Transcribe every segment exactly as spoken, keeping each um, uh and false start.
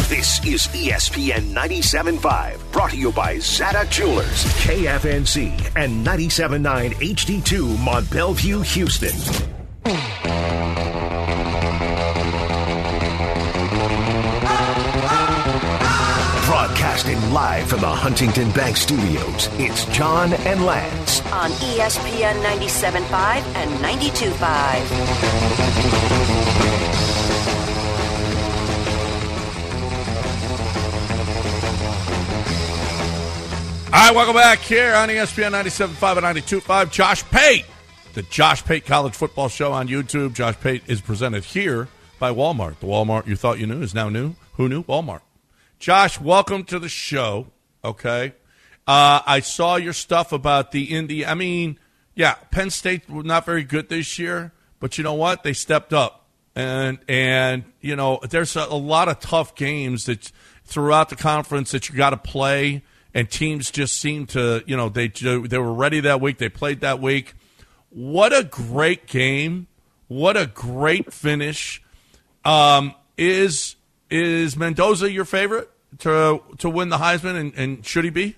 This is E S P N ninety-seven point five, brought to you by Zada Jewelers, K F N C, and ninety-seven point nine H D two, Mont Bellevue, Houston. Broadcasting live from the Huntington Bank Studios, it's John and Lance. On E S P N ninety-seven point five and ninety-two point five. All right, welcome back here on E S P N ninety-seven point five and ninety-two point five. Josh Pate, the Josh Pate College Football Show on YouTube. Josh Pate is presented here by Walmart. The Walmart you thought you knew is now new. Who knew? Walmart. Josh, welcome to the show, okay? Uh, I saw your stuff about the Indy. I mean, yeah, Penn State were not very good this year, but you know what? They stepped up. And, and you know, there's a, a lot of tough games that throughout the conference that you got to play, and teams just seem to, you know, they they were ready that week. They played that week. What a great game. What a great finish. Um, is is Mendoza your favorite to to win the Heisman, and, and should he be?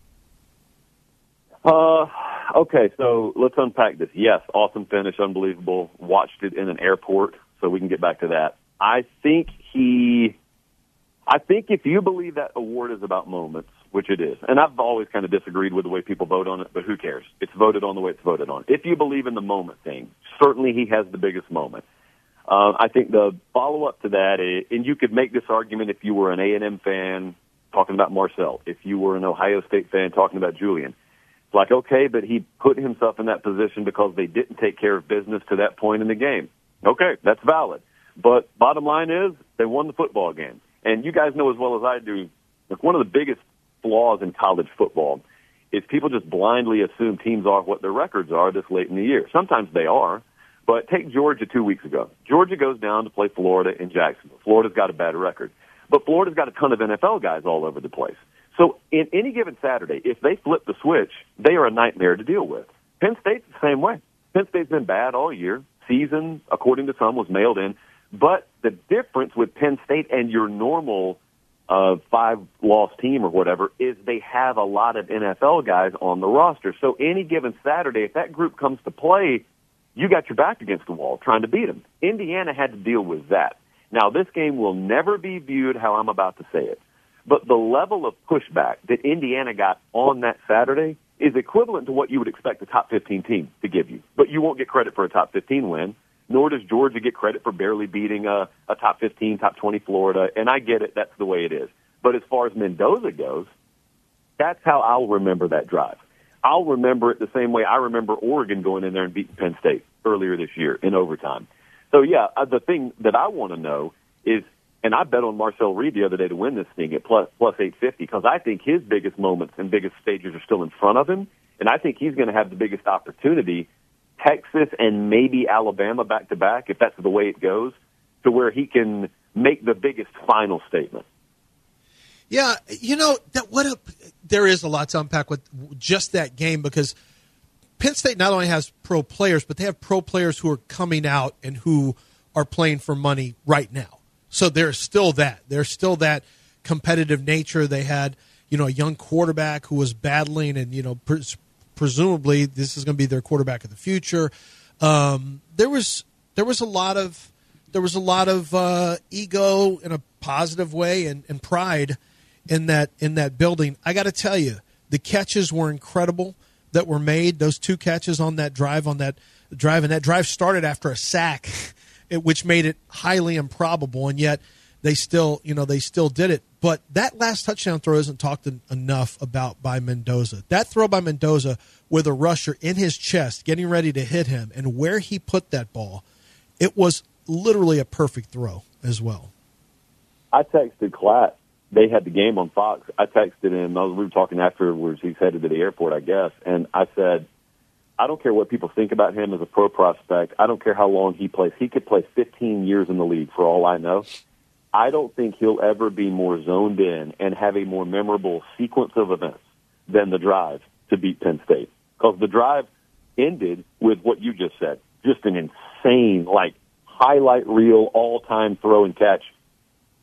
Uh, okay, so let's unpack this. Yes, awesome finish, unbelievable. Watched it in an airport, so we can get back to that. I think he, I think if you believe that award is about moments, which it is, and I've always kind of disagreed with the way people vote on it, but who cares? It's voted on the way it's voted on. If you believe in the moment thing, certainly he has the biggest moment. Uh, I think the follow-up to that, is, and you could make this argument if you were an A and M fan talking about Marcel, if you were an Ohio State fan talking about Julian. It's like, okay, but he put himself in that position because they didn't take care of business to that point in the game. Okay, that's valid. But bottom line is they won the football game. And you guys know as well as I do, like one of the biggest flaws in college football is people just blindly assume teams are what their records are this late in the year. Sometimes they are. But take Georgia two weeks ago. Georgia goes down to play Florida in Jacksonville. Florida's got a bad record. But Florida's got a ton of N F L guys all over the place. So in any given Saturday, if they flip the switch, they are a nightmare to deal with. Penn State's the same way. Penn State's been bad all year. Season, according to some, was mailed in. But the difference with Penn State and your normal uh, five-loss team or whatever is they have a lot of N F L guys on the roster. So any given Saturday, if that group comes to play, you got your back against the wall trying to beat them. Indiana had to deal with that. Now, this game will never be viewed how I'm about to say it. But the level of pushback that Indiana got on that Saturday is equivalent to what you would expect a top fifteen team to give you. But you won't get credit for a top fifteen win, nor does Georgia get credit for barely beating a, a top fifteen, top twenty Florida. And I get it. That's the way it is. But as far as Mendoza goes, that's how I'll remember that drive. I'll remember it the same way I remember Oregon going in there and beating Penn State earlier this year in overtime. So, yeah, the thing that I want to know is, and I bet on Marcel Reed the other day to win this thing at plus, plus eight fifty because I think his biggest moments and biggest stages are still in front of him, and I think he's going to have the biggest opportunity, Texas and maybe Alabama back-to-back, if that's the way it goes, to where he can make the biggest final statement. Yeah, you know, that what a, there is a lot to unpack with just that game because Penn State not only has pro players, but they have pro players who are coming out and who are playing for money right now. So there's still that. There's still that competitive nature. They had, you know, a young quarterback who was battling and, you know, pres- presumably this is going to be their quarterback of the future. Um, there was there was a lot of there was a lot of uh, ego in a positive way and, and pride in that in that building. I got to tell you, the catches were incredible that were made. Those two catches on that drive on that drive, and that drive started after a sack, which made it highly improbable, and yet they still, you know, they still did it. But that last touchdown throw isn't talked enough about by Mendoza. That throw by Mendoza with a rusher in his chest, getting ready to hit him, and where he put that ball, it was literally a perfect throw as well. I texted Klatt. They had the game on Fox. I texted him. I was, we were talking afterwards. He's headed to the airport, I guess. And I said, I don't care what people think about him as a pro prospect. I don't care how long he plays. He could play fifteen years in the league for all I know. I don't think he'll ever be more zoned in and have a more memorable sequence of events than the drive to beat Penn State. Because the drive ended with what you just said, just an insane, like, highlight reel, all-time throw and catch.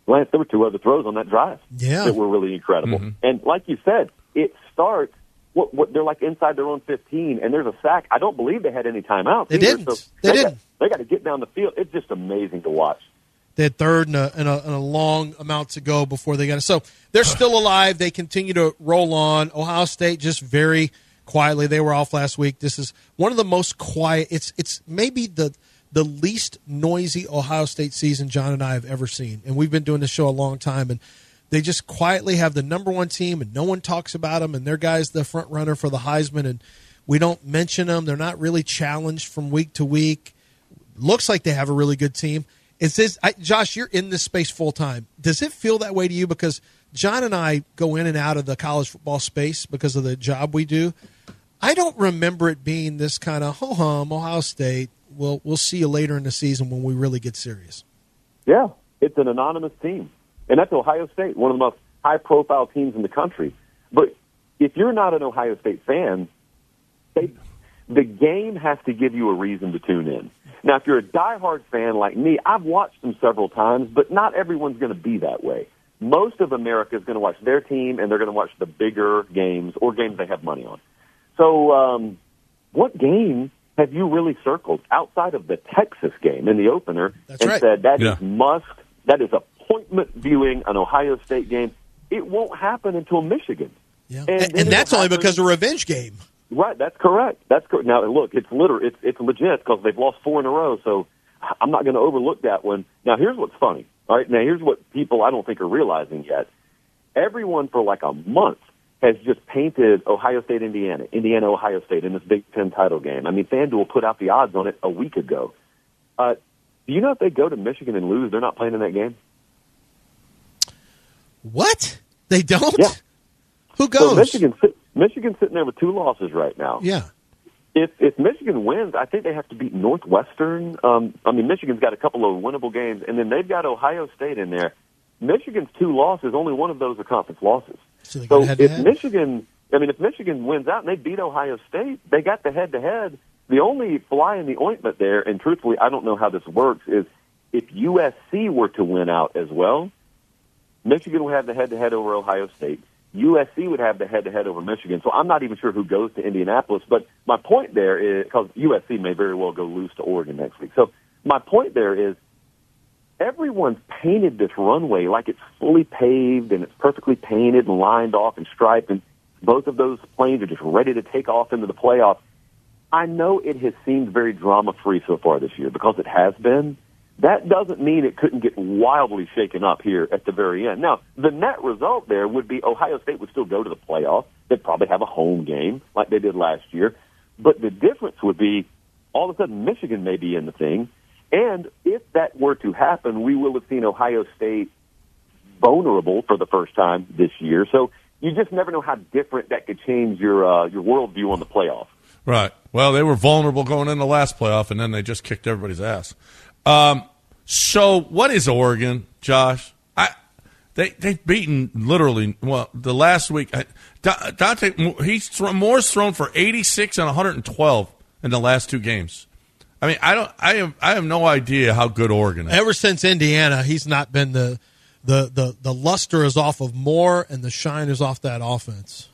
Lance, there were two other throws on that drive yeah. that were really incredible. Mm-hmm. And like you said, it starts, what, what they're like inside their own fifteen, and there's a sack. I don't believe they had any timeouts. They either, didn't. So they, they didn't. Got, they got to get down the field. It's just amazing to watch. They had third and a, and, a, and a long amount to go before they got it. So they're still alive. They continue to roll on. Ohio State just very quietly. They were off last week. This is one of the most quiet. It's it's maybe the the least noisy Ohio State season John and I have ever seen. And we've been doing this show a long time. And they just quietly have the number one team, and no one talks about them. And their guy's the front runner for the Heisman, and we don't mention them. They're not really challenged from week to week. Looks like they have a really good team. Is this, I, Josh, you're in this space full time. Does it feel that way to you? Because John and I go in and out of the college football space because of the job we do. I don't remember it being this kind of, ho hum, Ohio State. We'll, we'll see you later in the season when we really get serious. Yeah, it's an anonymous team. And that's Ohio State, one of the most high-profile teams in the country. But if you're not an Ohio State fan, they, the game has to give you a reason to tune in. Now, if you're a diehard fan like me, I've watched them several times, but not everyone's going to be that way. Most of America is going to watch their team, and they're going to watch the bigger games or games they have money on. So um, what game have you really circled outside of the Texas game in the opener That's and right. said that Yeah. is must, that is appointment viewing an Ohio State game? It won't happen until Michigan. Yeah. And And, then and that's it'll only happen- because of a revenge game. Right, that's correct. That's correct. Now, look, it's literal. It's it's legit because they've lost four in a row. So I'm not going to overlook that one. Now, here's what's funny. All right, now here's what people I don't think are realizing yet. Everyone for like a month has just painted Ohio State, Indiana, Indiana, Ohio State in this Big Ten title game. I mean, FanDuel put out the odds on it a week ago. Uh, do you know if they go to Michigan and lose, they're not playing in that game? What? They don't? Yeah. Who goes? So Michigan, Michigan's sitting there with two losses right now. Yeah. If if Michigan wins, I think they have to beat Northwestern. Um, I mean, Michigan's got a couple of winnable games, and then they've got Ohio State in there. Michigan's two losses, only one of those are conference losses. So, they So got if head-to-head. Michigan, I mean, if Michigan wins out and they beat Ohio State, they got the head-to-head. The only fly in the ointment there, and truthfully, I don't know how this works, is if U S C were to win out as well, Michigan would have the head-to-head over Ohio State. U S C would have the head-to-head over Michigan. So I'm not even sure who goes to Indianapolis. But my point there is, because U S C may very well go lose to Oregon next week. So my point there is, everyone's painted this runway like it's fully paved and it's perfectly painted and lined off and striped, and both of those planes are just ready to take off into the playoffs. I know it has seemed very drama-free so far this year because it has been. That doesn't mean it couldn't get wildly shaken up here at the very end. Now, the net result there would be Ohio State would still go to the playoff. They'd probably have a home game like they did last year. But the difference would be all of a sudden Michigan may be in the thing. And if that were to happen, we will have seen Ohio State vulnerable for the first time this year. So you just never know how different that could change your uh, your worldview on the playoff. Right. Well, they were vulnerable going in the last playoff, and then they just kicked everybody's ass. Um, so what is Oregon, Josh? I they they've beaten literally well the last week. I, Dante he's thrown, Moore's thrown for eighty-six and one hundred twelve in the last two games. I mean, I don't. I have. I have no idea how good Oregon is. Ever since Indiana, he's not been the the the the luster is off of Moore and the shine is off that offense.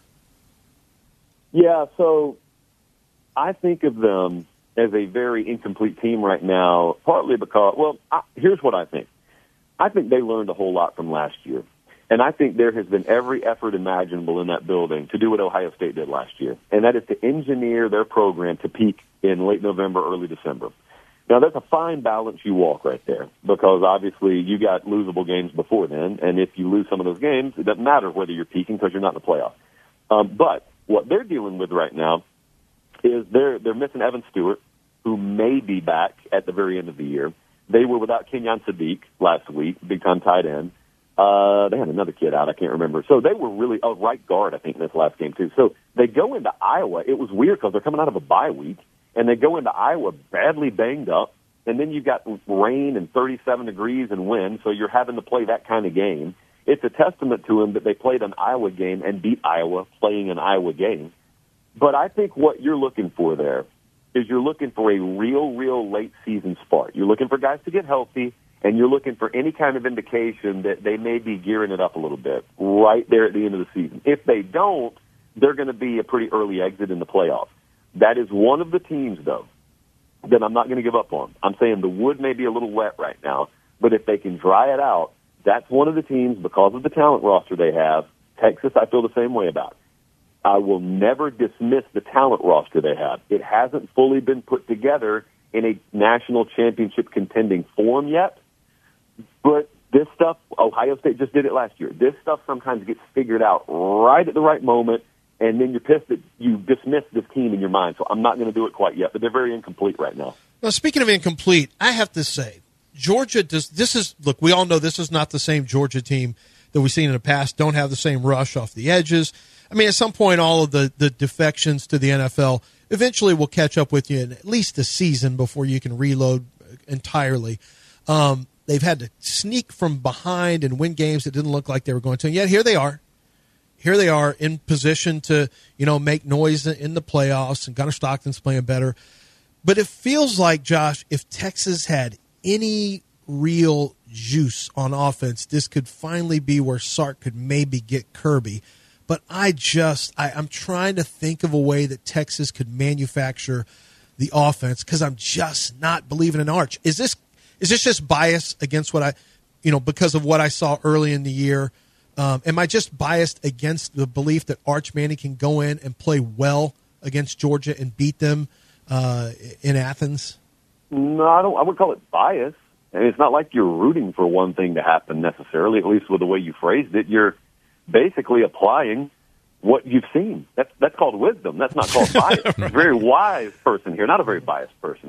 Yeah, so I think of them as a very incomplete team right now, partly because, well, I, here's what I think. I think they learned a whole lot from last year. And I think there has been every effort imaginable in that building to do what Ohio State did last year, and that is to engineer their program to peak in late November, early December. Now, that's a fine balance you walk right there because, obviously, you got losable games before then, and if you lose some of those games, it doesn't matter whether you're peaking because you're not in the playoff. Um, but what they're dealing with right now is they're they're missing Evan Stewart, who may be back at the very end of the year. They were without Kenyon Sadiq last week, big-time tight end. Uh, they had another kid out, I can't remember. So they were really a right guard, I think, in this last game, too. So they go into Iowa. It was weird because they're coming out of a bye week, and they go into Iowa badly banged up, and then you've got rain and thirty-seven degrees and wind, so you're having to play that kind of game. It's a testament to them that they played an Iowa game and beat Iowa playing an Iowa game. But I think what you're looking for there is you're looking for a real, real late-season spark. You're looking for guys to get healthy, and you're looking for any kind of indication that they may be gearing it up a little bit right there at the end of the season. If they don't, they're going to be a pretty early exit in the playoffs. That is one of the teams, though, that I'm not going to give up on. I'm saying the wood may be a little wet right now, but if they can dry it out, that's one of the teams, because of the talent roster they have. Texas, I feel the same way about. I will never dismiss the talent roster they have. It hasn't fully been put together in a national championship contending form yet, but this stuff, Ohio State just did it last year. This stuff sometimes gets figured out right at the right moment, and then you're pissed that you dismiss this team in your mind. So I'm not going to do it quite yet, but they're very incomplete right now. Now, speaking of incomplete, I have to say, Georgia does. This is look. We all know this is not the same Georgia team that we've seen in the past. Don't have the same rush off the edges. I mean, at some point, all of the, the defections to the N F L eventually will catch up with you in at least a season before you can reload entirely. Um, they've had to sneak from behind and win games that didn't look like they were going to. And yet here they are. Here they are in position to, you know, make noise in the playoffs, and Gunnar Stockton's playing better. But it feels like, Josh, if Texas had any real juice on offense, this could finally be where Sark could maybe get Kirby. But I just, I, I'm trying to think of a way that Texas could manufacture the offense, because I'm just not believing in Arch. Is this is this just bias against what I, you know, because of what I saw early in the year? Um, am I just biased against the belief that Arch Manning can go in and play well against Georgia and beat them uh, in Athens? No, I don't. I would call it bias. And it's not like you're rooting for one thing to happen necessarily, at least with the way you phrased it. You're basically applying what you've seen. That's that's called wisdom. That's not called bias. Right. A very wise person here, not a very biased person.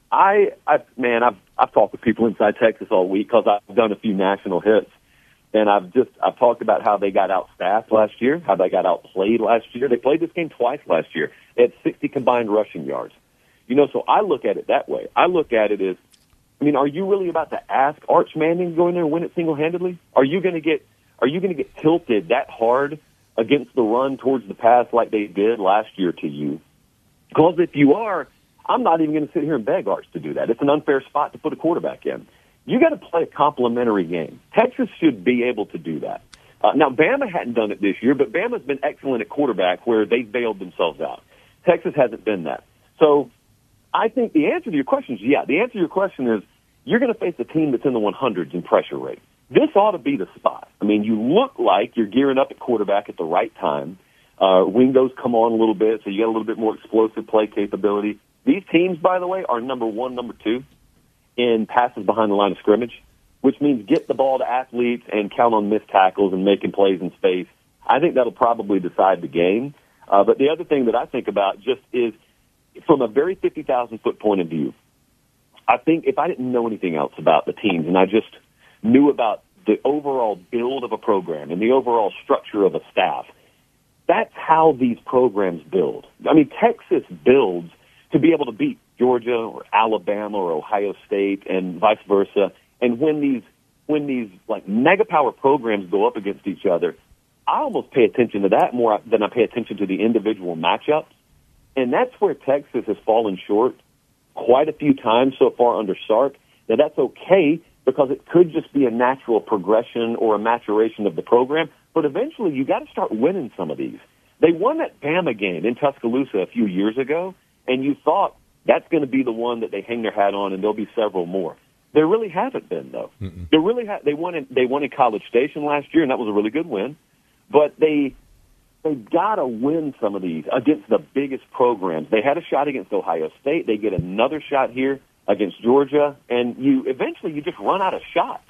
I, I man, I've I've talked with people inside Texas all week because I've done a few national hits, and I've just I've talked about how they got outstaffed last year, how they got outplayed last year. They played this game twice last year. They had sixty combined rushing yards. You know, so I look at it that way. I look at it as, I mean, are you really about to ask Arch Manning to go in there and win it single-handedly? Are you going to get Are you going to get tilted that hard against the run towards the pass like they did last year to you? Because if you are, I'm not even going to sit here and beg Arch to do that. It's an unfair spot to put a quarterback in. You got to play a complementary game. Texas should be able to do that. Uh, now, Bama hadn't done it this year, but Bama's been excellent at quarterback where they bailed themselves out. Texas hasn't been that. So I think the answer to your question is, yeah, the answer to your question is you're going to face a team that's in the one hundreds in pressure rate. This ought to be the spot. I mean, you look like you're gearing up at quarterback at the right time. Uh, windows come on a little bit, so you got a little bit more explosive play capability. These teams, by the way, are number one, number two in passes behind the line of scrimmage, which means get the ball to athletes and count on missed tackles and making plays in space. I think that'll probably decide the game. Uh, but the other thing that I think about just is, from a very fifty thousand foot point of view, I think if I didn't know anything else about the teams and I just knew about the overall build of a program and the overall structure of a staff, that's how these programs build. I mean, Texas builds to be able to beat Georgia or Alabama or Ohio State and vice versa. And when these when these like mega power programs go up against each other, I almost pay attention to that more than I pay attention to the individual matchups. And that's where Texas has fallen short quite a few times so far under Sark. Now, that's okay because it could just be a natural progression or a maturation of the program. But eventually, you got to start winning some of these. They won that Bama game in Tuscaloosa a few years ago, and you thought that's going to be the one that they hang their hat on, and there'll be several more. There really haven't been, though. Mm-mm. There really ha- they won in, they won in College Station last year, and that was a really good win. But they they've got to win some of these against the biggest programs. They had a shot against Ohio State. They get another shot here against Georgia, and you eventually you just run out of shots.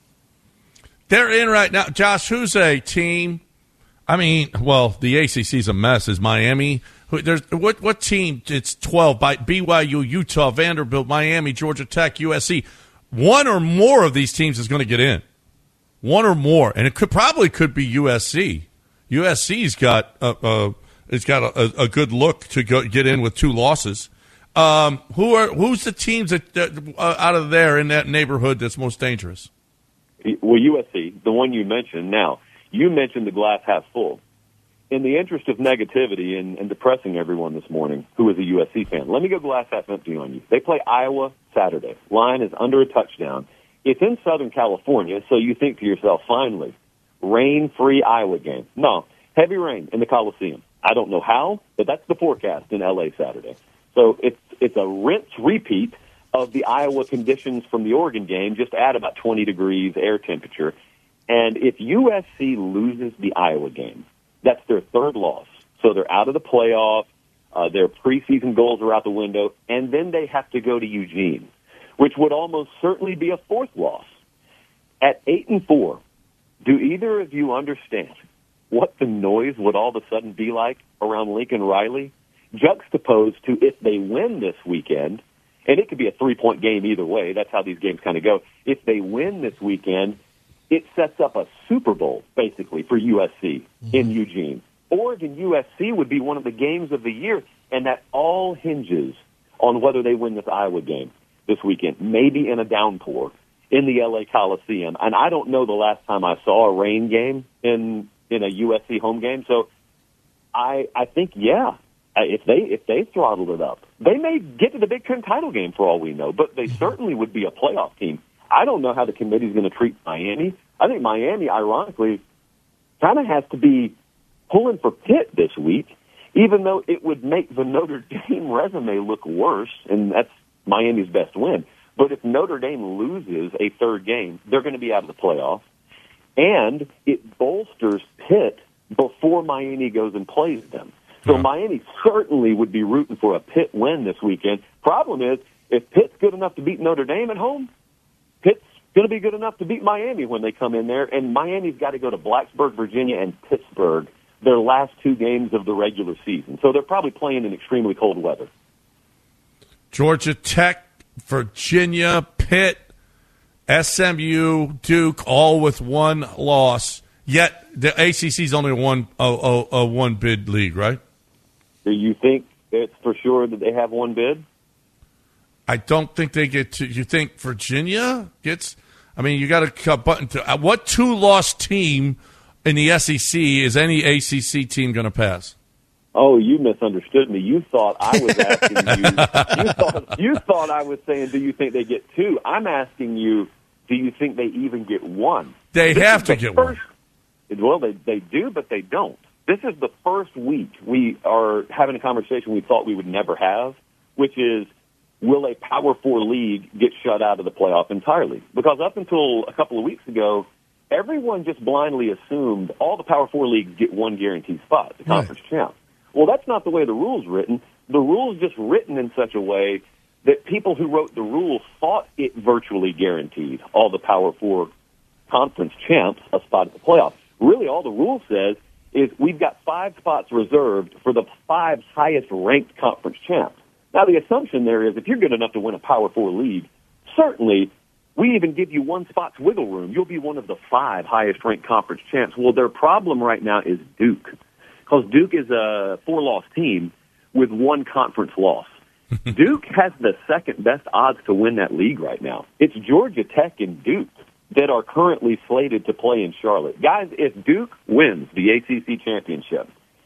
They're in right now. Josh, who's a team? I mean, well, the A C C's a mess. Is Miami? There's what? What team? It's twelve by B Y U, Utah, Vanderbilt, Miami, Georgia Tech, U S C. One or more of these teams is going to get in. One or more, and it could probably could be U S C. U S C's got a, uh, it's got a, a good look to go, get in with two losses. Um, who are who's the teams that, that uh, out of there in that neighborhood that's most dangerous? Well, U S C, the one you mentioned. Now, you mentioned the glass half full. In the interest of negativity and, and depressing everyone this morning who is a U S C fan, let me go glass half empty on you. They play Iowa Saturday. Line is under a touchdown. it's in Southern California, so you think to yourself, finally, rain-free Iowa game. No, heavy rain in the Coliseum. I don't know how, but that's the forecast in L A Saturday. So it's it's a rinse repeat of the Iowa conditions from the Oregon game, just add about twenty degrees air temperature. And if U S C loses the Iowa game, that's their third loss. So they're out of the playoff. Uh, their preseason goals are out the window, and then they have to go to Eugene, which would almost certainly be a fourth loss. At eight and four, do either of you understand what the noise would all of a sudden be like around Lincoln Riley, juxtaposed to if they win this weekend, and it could be a three-point game either way. That's how these games kind of go. If they win this weekend, it sets up a Super Bowl, basically, for U S C mm-hmm. in Eugene. Oregon U S C would be one of the games of the year, and that all hinges on whether they win this Iowa game this weekend, maybe in a downpour in the L A Coliseum. And I don't know the last time I saw a rain game in in a U S C home game. So I I think, yeah, if they if they throttled it up, they may get to the Big Ten title game for all we know, but they certainly would be a playoff team. I don't know how the committee's going to treat Miami. I think Miami, ironically, kind of has to be pulling for Pitt this week, even though it would make the Notre Dame resume look worse, and that's Miami's best win. But if Notre Dame loses a third game, they're going to be out of the playoff, and it bolsters Pitt before Miami goes and plays them. So yeah. Miami certainly would be rooting for a Pitt win this weekend. Problem is, if Pitt's good enough to beat Notre Dame at home, Pitt's going to be good enough to beat Miami when they come in there, and Miami's got to go to Blacksburg, Virginia, and Pittsburgh, their last two games of the regular season. So they're probably playing in extremely cold weather. Georgia Tech, Virginia, Pitt, S M U, Duke, all with one loss. Yet the A C C's only a one a, a, a one bid league, right? Do you think it's for sure that they have one bid? I don't think they get to. You think Virginia gets? I mean, you got to cut button to what two-loss team in the S E C is any A C C team going to pass? Oh, you misunderstood me. You thought I was asking you. You thought, you thought I was saying, do you think they get two? I'm asking you, do you think they even get one? They this have to the get first, one. Well, they, they do, but they don't. This is the first week we are having a conversation we thought we would never have, which is, will a Power Four league get shut out of the playoff entirely? Because up until a couple of weeks ago, everyone just blindly assumed all the Power Four leagues get one guaranteed spot, the conference right. champ. Well, that's not the way the rule's written. The rule's just written in such a way that people who wrote the rule thought it virtually guaranteed all the Power Four conference champs a spot at the playoff. Really, all the rule says is we've got five spots reserved for the five highest-ranked conference champs. Now, the assumption there is if you're good enough to win a Power Four league, certainly we even give you one spot's wiggle room. You'll be one of the five highest-ranked conference champs. Well, their problem right now is Duke, because Duke is a four-loss team with one conference loss. Duke has the second-best odds to win that league right now. It's Georgia Tech and Duke that are currently slated to play in Charlotte. Guys, if Duke wins the A C C championship,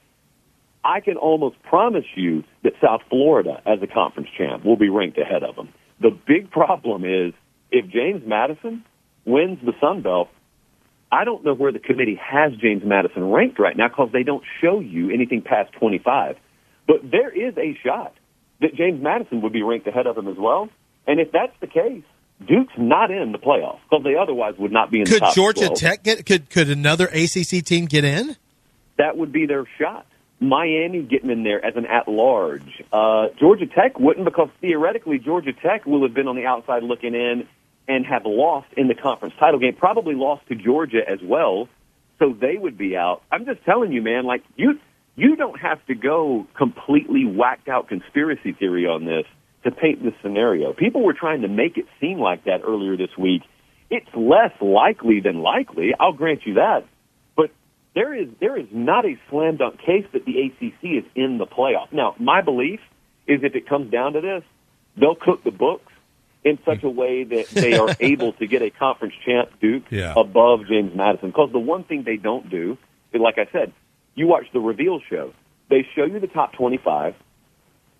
I can almost promise you that South Florida, as a conference champ, will be ranked ahead of them. The big problem is if James Madison wins the Sun Belt, I don't know where the committee has James Madison ranked right now because they don't show you anything past twenty-five. But there is a shot that James Madison would be ranked ahead of him as well. And if that's the case, Duke's not in the playoffs because they otherwise would not be in could the top Georgia twelve. Tech get could could another A C C team get in? That would be their shot. Miami getting in there as an at-large. Uh, Georgia Tech wouldn't because theoretically Georgia Tech will have been on the outside looking in and have lost in the conference title game, probably lost to Georgia as well, so they would be out. I'm just telling you, man, like you you don't have to go completely whacked out conspiracy theory on this to paint this scenario. People were trying to make it seem like that earlier this week. It's less likely than likely, I'll grant you that, but there is there is not a slam dunk case that the A C C is in the playoff. Now, my belief is if it comes down to this, they'll cook the books in such a way that they are able to get a conference champ, Duke, yeah. above James Madison. Because the one thing they don't do is, like I said, you watch the reveal show. They show you the top twenty-five,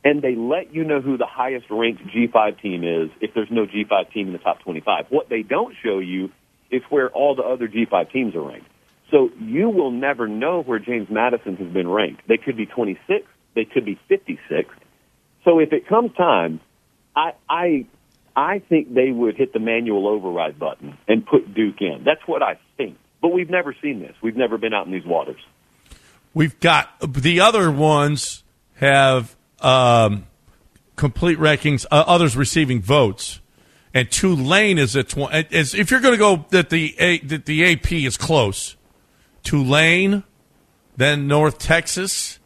and they let you know who the highest ranked G five team is if there's no G five team in the top twenty-five. What they don't show you is where all the other G five teams are ranked. So you will never know where James Madison has been ranked. They could be twenty-sixth. They could be fifty-sixth. So if it comes time, I, I, I think they would hit the manual override button and put Duke in. That's what I think. But we've never seen this. We've never been out in these waters. We've got the other ones have um, complete rankings, uh, others receiving votes. And Tulane is at twenty. If you're going to go that the A, that the A P is close, Tulane, then North Texas,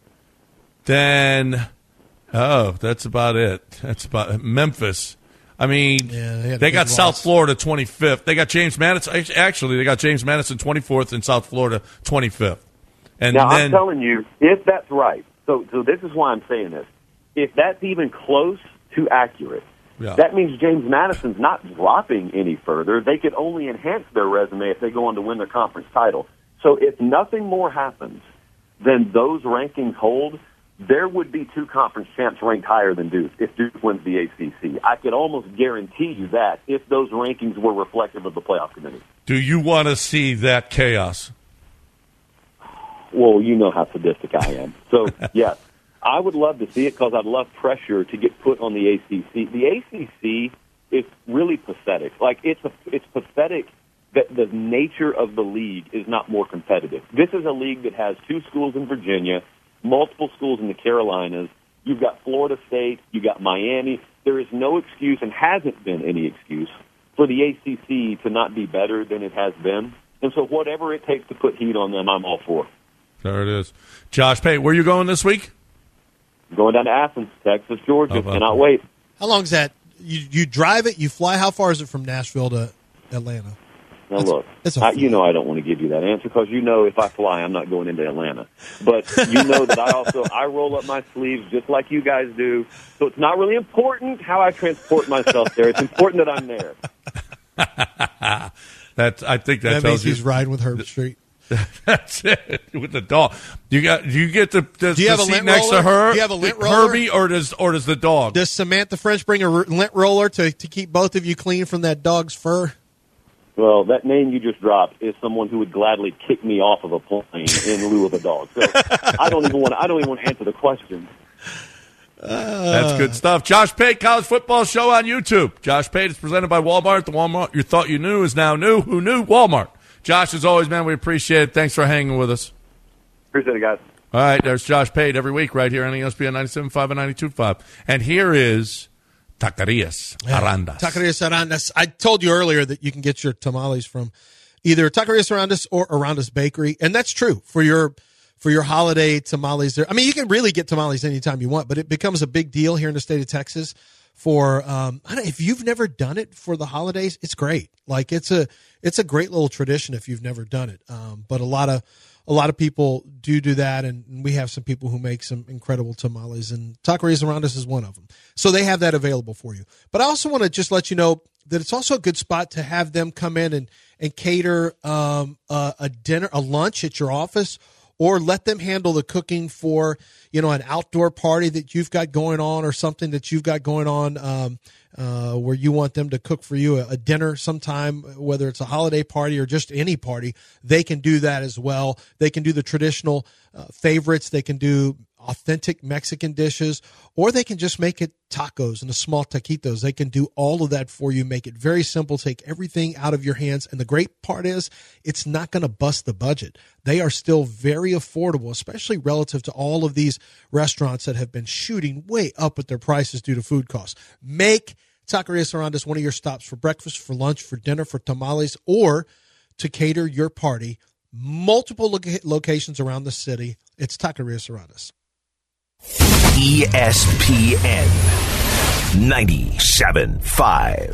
then oh, that's about it. That's about it. Memphis. I mean, yeah, they, they got loss. South Florida twenty-fifth. They got James Madison. Actually, they got James Madison twenty-fourth and South Florida twenty-fifth. And now then, I'm telling you, if that's right, so so this is why I'm saying this. If that's even close to accurate. Yeah. That means James Madison's not dropping any further. They could only enhance their resume if they go on to win their conference title. So if nothing more happens than those rankings hold, there would be two conference champs ranked higher than Duke if Duke wins the A C C. I could almost guarantee you that if those rankings were reflective of the playoff committee. Do you want to see that chaos? Well, you know how sadistic I am. So, yes. I would love to see it because I'd love pressure to get put on the A C C. The A C C is really pathetic. Like, it's a, it's pathetic that the nature of the league is not more competitive. This is a league that has two schools in Virginia, multiple schools in the Carolinas. You've got Florida State. You've got Miami. There is no excuse and hasn't been any excuse for the A C C to not be better than it has been. And so whatever it takes to put heat on them, I'm all for. There it is. Josh Pate, where are you going this week? Going down to Athens, Texas, Georgia. Cannot wait. How long is that? You you drive it, you fly. How far is it from Nashville to Atlanta? Now, that's, look, that's I, you know I don't want to give you that answer because you know if I fly, I'm not going into Atlanta. But you know that I also I roll up my sleeves just like you guys do. So it's not really important how I transport myself there. It's important that I'm there. That's I think that, that tells means you he's riding with Herb Street. That's it with the dog. You got? Do you get the, the, do you the have a seat lint next roller? to her? Do you have a lint roller? Herbie, or does or does the dog? Does Samantha French bring a lint roller to to keep both of you clean from that dog's fur? Well, that name you just dropped is someone who would gladly kick me off of a plane in lieu of a dog. So I don't even want. I don't even want to answer the question. Uh, That's good stuff. Josh Pate, College Football Show on YouTube. Josh Pate is presented by Walmart. The Walmart you thought you knew is now new. Who knew? Walmart. Josh, as always, man, we appreciate it. Thanks for hanging with us. Appreciate it, guys. All right, there's Josh Pate every week right here on E S P N ninety-seven point five and ninety-two point five. And here is Taquerias Arandas. Taquerias Arandas. I told you earlier that you can get your tamales from either Taquerias Arandas or Arandas Bakery, and that's true for your for your holiday tamales. There, I mean, you can really get tamales anytime you want, but it becomes a big deal here in the state of Texas. For um, I don't, if you've never done it for the holidays, it's great. Like it's a it's a great little tradition if you've never done it. Um, but a lot of a lot of people do do that, and we have some people who make some incredible tamales, and Taquerias Arandas is one of them. So they have that available for you. But I also want to just let you know that it's also a good spot to have them come in and and cater um, a, a dinner, a lunch at your office, or let them handle the cooking for, you know, an outdoor party that you've got going on or something that you've got going on um, uh, where you want them to cook for you a, a dinner sometime, whether it's a holiday party or just any party. They can do that as well. They can do the traditional uh, favorites. They can do authentic Mexican dishes, or they can just make it tacos and the small taquitos. They can do all of that for you, make it very simple, take everything out of your hands. And the great part is it's not going to bust the budget. They are still very affordable, especially relative to all of these restaurants that have been shooting way up with their prices due to food costs. Make Taquerias Arandas one of your stops for breakfast, for lunch, for dinner, for tamales, or to cater your party. Multiple loca- locations around the city. It's Taquerias Arandas. E S P N ninety-seven point five.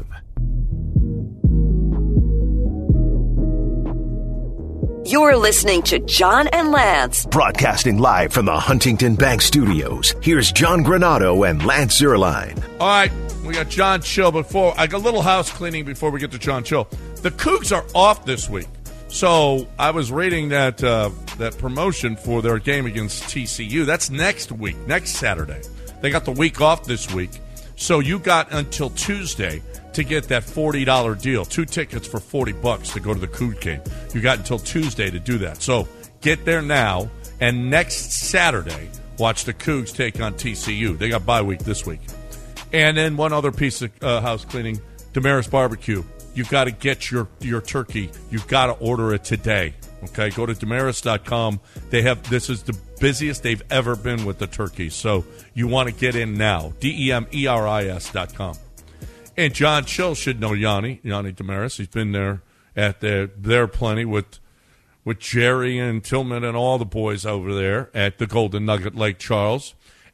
You're listening to John and Lance. Broadcasting live from the Huntington Bank Studios. Here's John Granado and Lance Zierlein. All right, we got John Chill. Before I got a little house cleaning before we get to John Chill. The Cougs are off this week. So I was reading that uh, that promotion for their game against T C U. That's next week, next Saturday. They got the week off this week. So you got until Tuesday to get that forty dollars deal. Two tickets for forty bucks to go to the Coug game. You got until Tuesday to do that. So get there now, and next Saturday, watch the Cougs take on T C U. They got bye week this week. And then one other piece of uh, house cleaning, Damaris Barbecue. You've got to get your, your turkey. You've got to order it today. Okay, go to damaris dot com. They have this is the busiest they've ever been with the turkeys. So you want to get in now. D E M E R I S dot com. And John Chill should know Yanni, Yanni Damaris. He's been there at the there plenty with with Jerry and Tillman and all the boys over there at the Golden Nugget Lake Charles.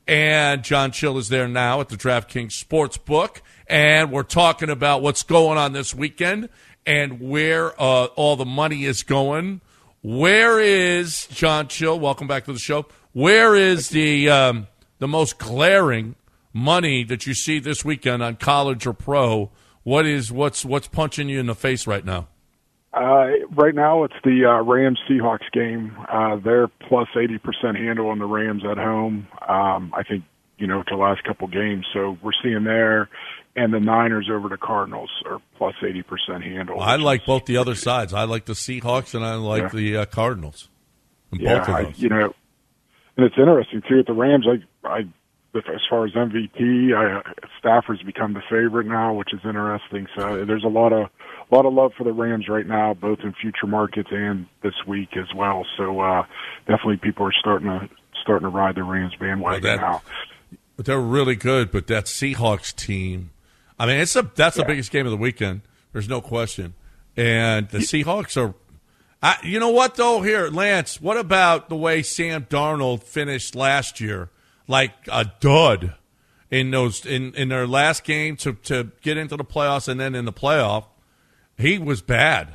And John Chill is there now at the DraftKings Sportsbook. And we're talking about what's going on this weekend and where uh, all the money is going. Where is, John Chill, welcome back to the show, where is the um, the most glaring money that you see this weekend on college or pro? What is, what's, what's punching you in the face right now? Uh, right now, it's the uh, Rams-Seahawks game. Uh, they're plus eighty percent handle on the Rams at home, um, I think, you know, to the last couple games. So we're seeing there. And the Niners over the Cardinals are plus eighty percent handle. Well, I like both the other sides. I like the Seahawks and I like yeah. the uh, Cardinals. And yeah, both of those. I, you know, and it's interesting, too, with the Rams. I, I, as far as M V P, I, Stafford's become the favorite now, which is interesting. So there's a lot of a lot of love for the Rams right now, both in future markets and this week as well. So uh, definitely people are starting to starting to ride the Rams bandwagon well, that, now. But they're really good. But that Seahawks team, I mean, it's a that's yeah. the biggest game of the weekend. There's no question. And the Seahawks are. I, you know what though? Here, Lance. What about the way Sam Darnold finished last year? Like a dud in those in, in their last game to, to get into the playoffs, and then in the playoff, he was bad.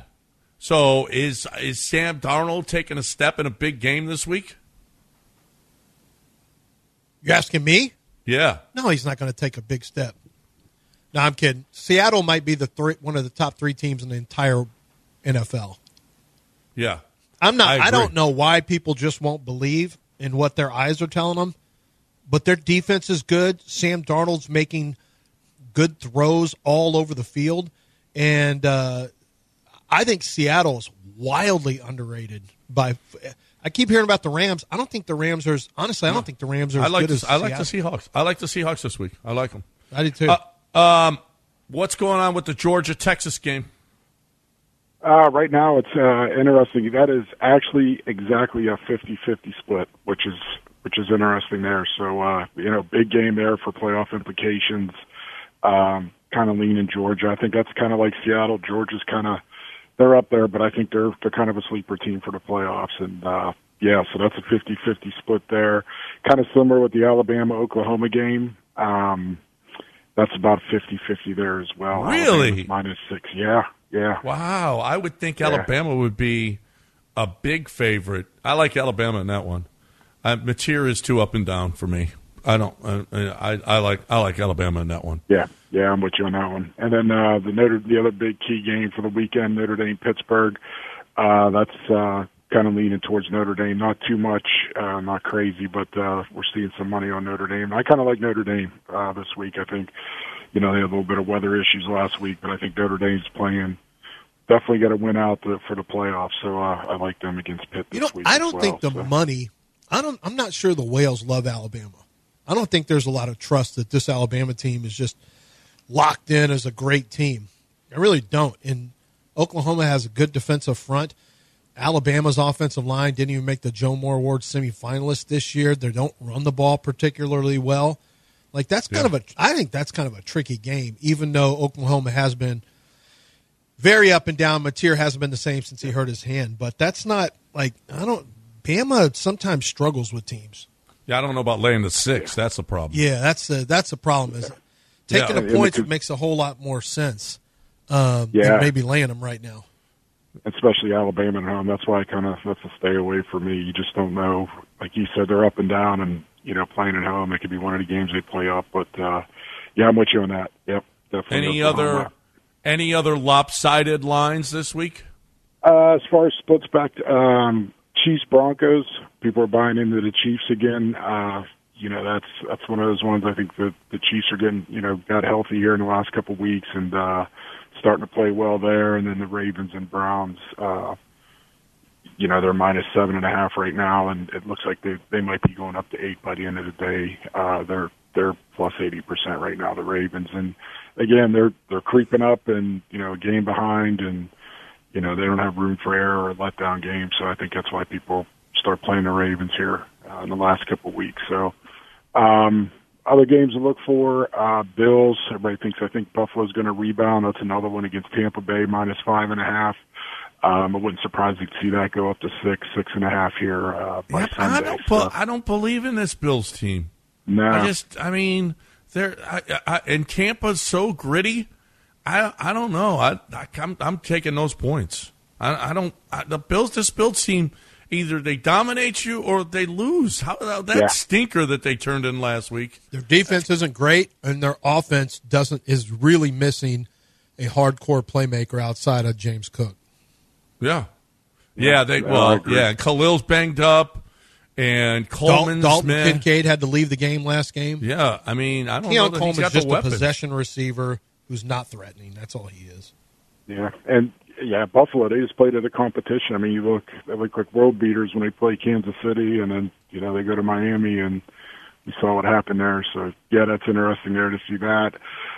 So is is Sam Darnold taking a step in a big game this week? You asking me? Yeah. No, he's not going to take a big step. No, I'm kidding. Seattle might be the three, one of the top three teams in the entire N F L. Yeah, I'm not. I, I don't know why people just won't believe in what their eyes are telling them. But their defense is good. Sam Darnold's making good throws all over the field. And uh, I think Seattle is wildly underrated. By I keep hearing about the Rams. I don't think the Rams are – honestly, I don't think the Rams are as I like good the, as I like the Seattle. Seahawks. I like the Seahawks this week. I like them. I do too. Uh, um, what's going on with the Georgia-Texas game? Uh, right now, it's uh, interesting. That is actually exactly a fifty-fifty split, which is – which is interesting there. So, uh, you know, big game there for playoff implications. Um, kind of leaning Georgia. I think that's kind of like Seattle. Georgia's kind of, they're up there, but I think they're, they're kind of a sleeper team for the playoffs. And, uh, yeah, so that's a fifty-fifty split there. Kind of similar with the Alabama-Oklahoma game. Um, that's about fifty-fifty there as well. Really? Minus six. Yeah, yeah. Wow. I would think yeah. Alabama would be a big favorite. I like Alabama in that one. Uh, Mateer is too up and down for me. I don't. Uh, I I like I like Alabama in that one. Yeah, yeah, I'm with you on that one. And then uh, the Notre, the other big key game for the weekend, Notre Dame Pittsburgh. Uh, that's uh, kind of leaning towards Notre Dame. Not too much, uh, not crazy, but uh, we're seeing some money on Notre Dame. I kind of like Notre Dame uh, this week. I think, you know, they had a little bit of weather issues last week, but I think Notre Dame's playing. Definitely got to win out the, for the playoffs. So uh, I like them against Pitt this you know, week. I don't as think well, the so. money. I don't. I'm not sure the Whales love Alabama. I don't think there's a lot of trust that this Alabama team is just locked in as a great team. I really don't. And Oklahoma has a good defensive front. Alabama's offensive line didn't even make the Joe Moore Award semifinalists this year. They don't run the ball particularly well. Like that's kind yeah. of a. I think that's kind of a tricky game. Even though Oklahoma has been very up and down, Mateer hasn't been the same since he hurt his hand. But that's not like I don't. Bama sometimes struggles with teams. Yeah, I don't know about laying the six. That's the problem. Yeah, that's the that's the problem. Is taking Yeah. the points makes a whole lot more sense um, Yeah. than maybe laying them right now. Especially Alabama at home. That's why I kind of that's a stay away for me. You just don't know. Like you said, they're up and down, and you know, playing at home, it could be one of the games they play up. But uh, yeah, I'm with you on that. Yep, definitely. Any other any other lopsided lines this week? Uh, as far as splits back, to, um, Chiefs Broncos. People are buying into the Chiefs again. Uh, you know, that's that's one of those ones. I think the the Chiefs are getting, you know, got healthy here in the last couple of weeks and uh, starting to play well there. And then the Ravens and Browns, uh, you know, they're minus seven and a half right now, and it looks like they they might be going up to eight by the end of the day. Uh, they're they're plus eighty percent right now, the Ravens, and again, they're they're creeping up and, you know, a game behind, and you know, they don't have room for error or letdown games. So I think that's why people start playing the Ravens here uh, in the last couple of weeks. So um, other games to look for, uh, Bills. Everybody thinks I think Buffalo's going to rebound. That's another one against Tampa Bay, minus five and a half. Um, I wouldn't surprise you to see that go up to six, six and a half here uh, by yep, Sunday. I don't, so. be- I don't believe in this Bills team. No, I just, I mean, they're I, I, and Tampa's so gritty. I, I don't know. I, I I'm, I'm taking those points. I, I don't. I, the Bills, this Bills team, either they dominate you or they lose. How that Yeah. stinker that they turned in last week. Their defense isn't great, and their offense doesn't is really missing a hardcore playmaker outside of James Cook. Yeah, yeah. They Yeah, I well, agree. yeah. Khalil's banged up, and Coleman's Dalton meh. Kincaid had to leave the game last game. Yeah, I mean, I don't know Keon that Coleman's he's got just the a weapons. possession receiver who's not threatening. That's all he is. Yeah, and yeah, Buffalo, they just played at a competition. I mean, you look, they look like world beaters when they play Kansas City, and then, you know, they go to Miami, and you saw what happened there. So, yeah, that's interesting there to see that.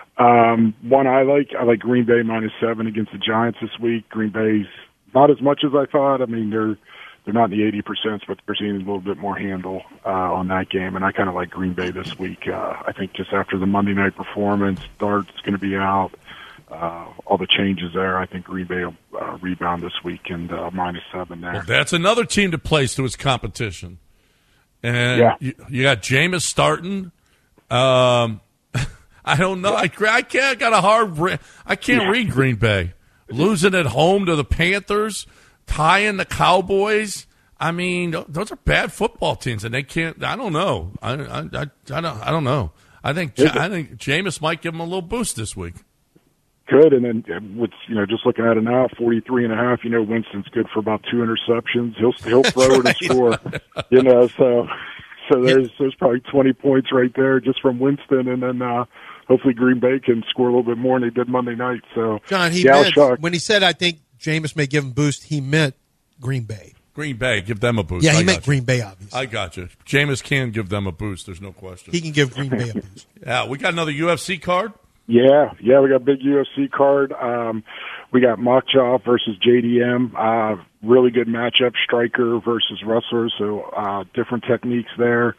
Um, one I like, I like Green Bay minus seven against the Giants this week. Green Bay's not as much as I thought. I mean, they're they're not in the eighty percent, but they're seeing a little bit more handle uh, on that game, and I kind of like Green Bay this week. Uh, I think just after the Monday night performance, Dart's going to be out. Uh, all the changes there, I think Green Bay will uh, rebound this week and uh, minus seven there. Well, that's another team to place to its competition. And Yeah. you, you got Jameis starting. Um, I don't know. I, I can't. I got a hard. Re- I can't Yeah. read Green Bay losing at home to the Panthers, tying the Cowboys. I mean, th- those are bad football teams, and they can't. I don't know. I I, I, I don't. I don't know. I think. Ja- I think Jameis might give them a little boost this week. Good, and then uh, with, you know, just looking at it now, forty-three and a half, you know, Winston's good for about two interceptions. He'll he'll throw it and score, you know, so so there's there's probably twenty points right there just from Winston, and then uh, hopefully Green Bay can score a little bit more than they did Monday night. So John, he yeah, I was meant, shocked. when he said, I think Jameis may give him boost, he meant Green Bay. Green Bay, give them a boost. Yeah, he I meant got you. Green Bay, obviously. I got you. Jameis can give them a boost. There's no question. He can give Green Bay a boost. Yeah, we got another U F C card. Yeah, yeah, we got a big U F C card. Um, we got Makhachev versus J D M. Uh, really good matchup, striker versus wrestler, so uh, different techniques there.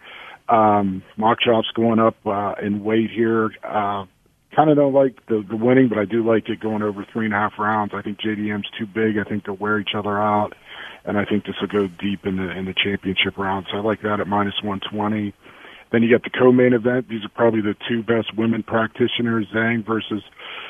Um, Makhachev's going up uh, in weight here. Uh, kind of don't like the, the winning, but I do like it going over three and a half rounds. I think J D M's too big. I think they'll wear each other out, and I think this will go deep in the in the championship round. So I like that at minus one twenty. Then you got the co-main event. These are probably the two best women practitioners, Zhang versus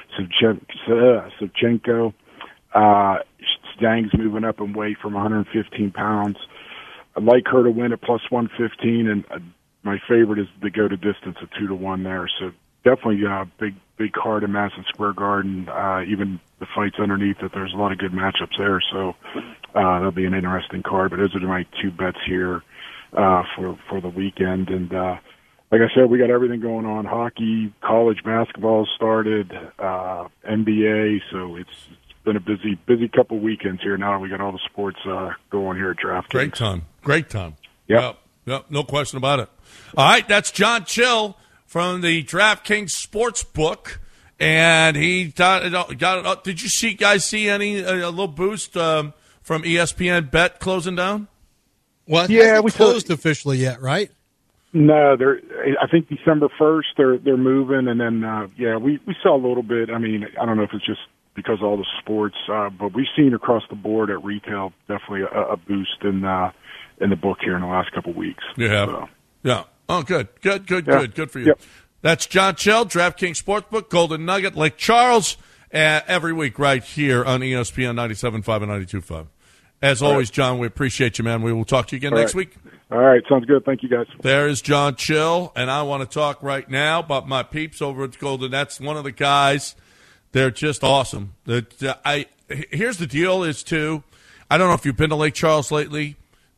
Savchenko. Uh, Zhang's moving up in weight from one hundred fifteen pounds. I'd like her to win at plus one fifteen, and uh, my favorite is to go to distance at two to one there. So definitely a uh, big, big card in Madison Square Garden. Uh, even the fights underneath it, there's a lot of good matchups there. So uh, that'll be an interesting card. But those are my two bets here. Uh, for, for the weekend. And, uh, like I said, we got everything going on. Hockey, college basketball started, uh, N B A. So it's, it's been a busy, busy couple weekends here. Now we got all the sports, uh, going here at DraftKings. Great time. Great time. Yep. Yep. Yep. No question about it. All right. That's John Chill from the DraftKings Sportsbook. And he got it, got it up. Did you see, guys see any, a, a little boost, um, from E S P N Bet closing down? Well, it Yeah, hasn't we closed officially yet, right? No, they're. I think December first they're they're moving, and then uh, yeah, we we saw a little bit. I mean, I don't know if it's just because of all the sports, uh, but we've seen across the board at retail definitely a, a boost in uh, in the book here in the last couple of weeks. Yeah. So. Yeah. Oh, good. Good, good, Yeah. good. Good for you. Yep. That's John Chill, DraftKings Sportsbook, Golden Nugget, Lake Charles, uh, every week right here on E S P N ninety-seven point five and ninety-two point five. As always, John, we appreciate you, man. We will talk to you again All next right. week. All right, sounds good. Thank you, guys. There is John Chill, and I want to talk right now about my peeps over at Golden. That's one of the guys. They're just awesome. The, I here's the deal: is too. I don't know if you've been to Lake Charles lately.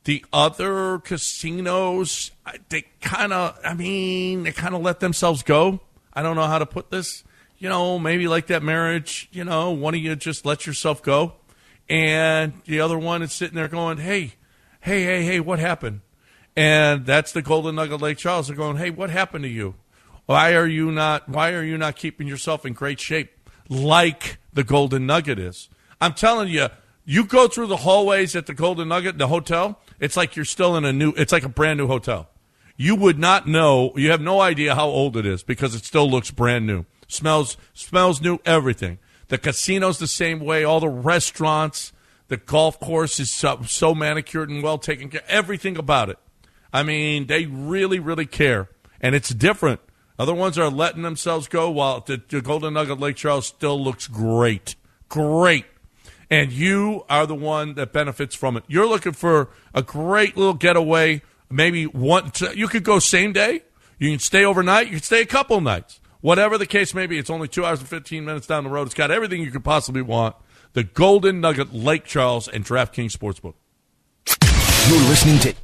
The other casinos, they kind of, I mean, they kind of let themselves go. I don't know how to put this. You know, maybe like that marriage, you know, one of you just let yourself go. And the other one is sitting there going, hey, hey, hey, hey, what happened? And that's the Golden Nugget Lake Charles. They're going, hey, what happened to you? Why are you not, why are you not keeping yourself in great shape like the Golden Nugget is? I'm telling you, you go through the hallways at the Golden Nugget, the hotel, it's like you're still in a new, it's like a brand new hotel. You would not know, you have no idea how old it is because it still looks brand new. Smells, smells new, everything. The casino's the same way, all the restaurants, the golf course is so, so manicured and well taken care, everything about it. I mean, they really, really care, and it's different. Other ones are letting themselves go while the, the Golden Nugget Lake Charles still looks great. Great. And you are the one that benefits from it. You're looking for a great little getaway. Maybe one, you could go same day. You can stay overnight. You can stay a couple nights. Whatever the case may be, it's only two hours and fifteen minutes down the road. It's got everything you could possibly want. The Golden Nugget Lake Charles and DraftKings Sportsbook. You're listening to...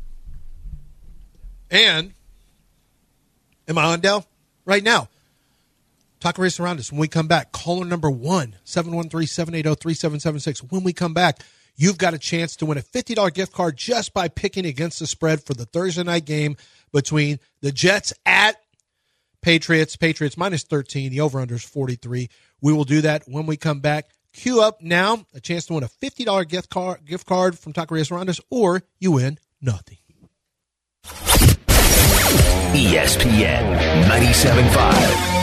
And, am I on, Dell? Right now. Taco Race around us. When we come back, caller number one, seven one three, seven eight zero, three seven seven six. When we come back, you've got a chance to win a fifty dollars gift card just by picking against the spread for the Thursday night game between the Jets at Patriots. Patriots minus thirteen. The over-under is forty-three. We will do that when we come back. Cue up now. A chance to win a fifty dollars gift card, gift card from Taco Race around us, or you win nothing. E S P N ninety-seven point five.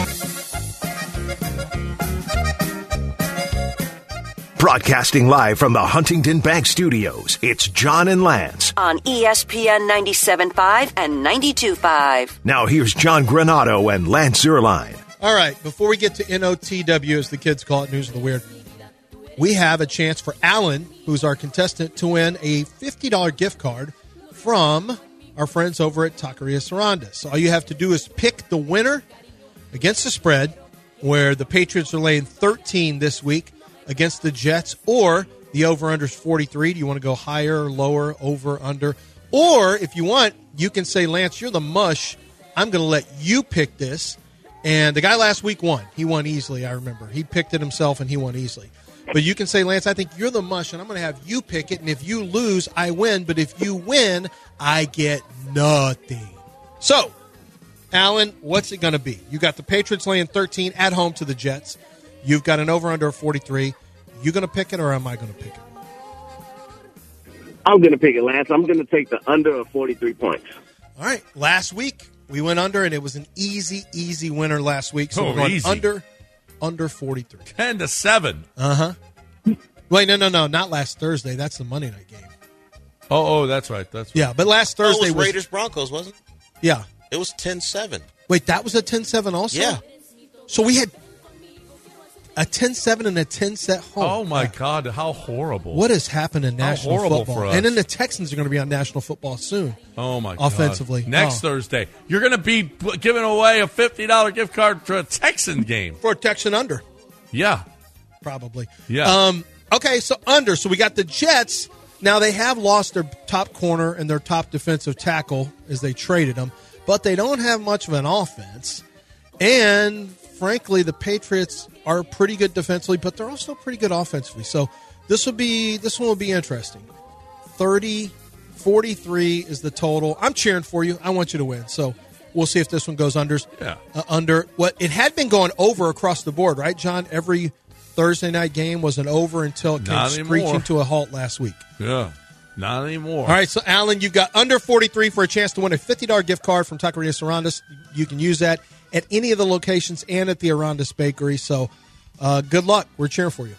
Broadcasting live from the Huntington Bank Studios, it's John and Lance. On E S P N ninety-seven point five and ninety-two point five. Now here's John Granato and Lance Zierlein. All right, before we get to N O T W, as the kids call it, News of the Weird, we have a chance for Alan, who's our contestant, to win a fifty dollars gift card from our friends over at Taqueria Sarandis. So all you have to do is pick the winner against the spread, where the Patriots are laying thirteen this week against the Jets, or the over-under is forty-three. Do you want to go higher, lower, over, under? Or if you want, you can say, Lance, you're the mush. I'm going to let you pick this. And the guy last week won. He won easily, I remember. He picked it himself, and he won easily. But you can say, Lance, I think you're the mush, and I'm going to have you pick it. And if you lose, I win. But if you win, I get nothing. So, Alan, what's it going to be? You got the Patriots laying thirteen at home to the Jets. You've got an over-under of forty-three. You going to pick it, or am I going to pick it? I'm going to pick it, Lance. I'm going to take the under of forty-three points. All right. Last week, we went under, and it was an easy, easy winner last week. So oh, we're going easy. under, under forty-three. ten to seven. Uh-huh. Wait, no, no, no. Not last Thursday. That's the Monday night game. Oh, oh, that's right. That's right. Yeah, but last Thursday oh, it was was Raiders Broncos, wasn't it? Yeah. It was ten seven. Wait, that was a ten seven also? Yeah. So we had a ten seven and a ten set home. Oh, my Yeah. God. How horrible. What has happened in How national horrible football? for us. And then the Texans are going to be on national football soon. Oh, my God. Offensively. Next Oh. Thursday, you're going to be giving away a fifty dollars gift card to a Texan game. For a Texan under, Yeah. probably. Yeah. Um, okay, so under. So we got the Jets. Now, they have lost their top corner and their top defensive tackle as they traded them, but they don't have much of an offense. And, frankly, the Patriots are pretty good defensively, but they're also pretty good offensively. So this will be this one will be interesting. thirty, forty-three is the total. I'm cheering for you. I want you to win. So we'll see if this one goes unders. Yeah. Uh, under. What it had been going over across the board, right, John? Every Thursday night game was an over until it came Not screeching anymore. to a halt last week. Yeah. Not anymore. All right, so Alan, you've got under forty-three for a chance to win a fifty dollars gift card from Taqueria Sarandis. You can use that at any of the locations and at the Arandis Bakery. So uh, good luck. We're cheering for you.